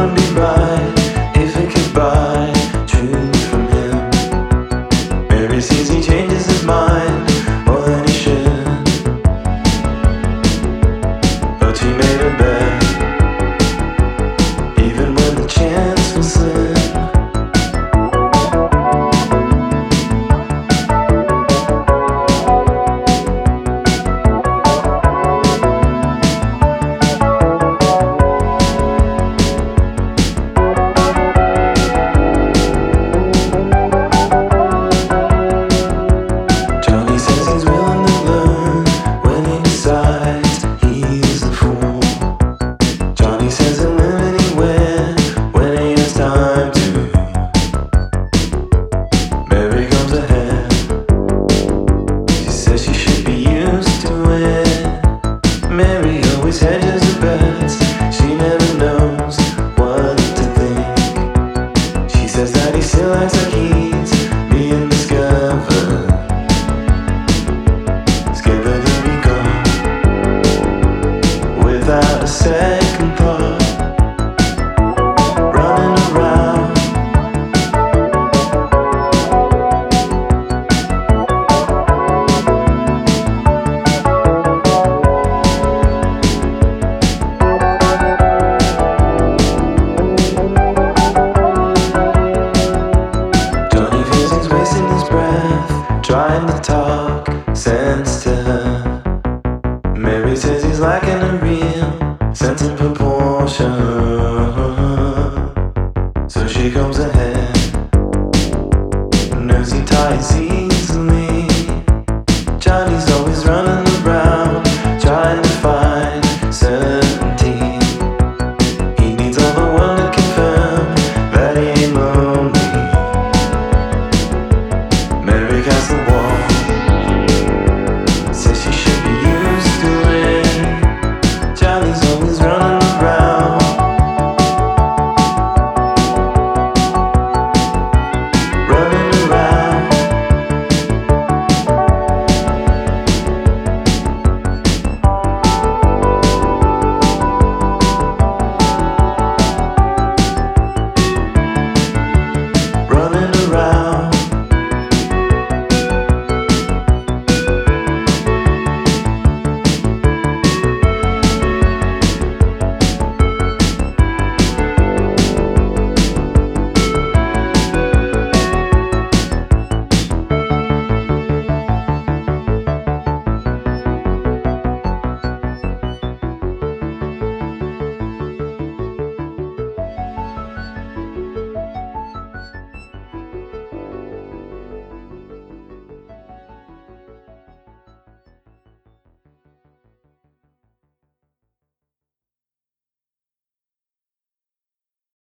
wouldn't be right if it could buy truth from him. Mary sees he changes his mind more than he should, but she made a bet, even when the chance was slim. Mary always hedges her bets. She never knows what to think. She says that he still acts like he's being discovered. Scared that he'll be gone without a second thought, running around. Trying to talk sense to her. Mary says he's lacking a real sense of proportion.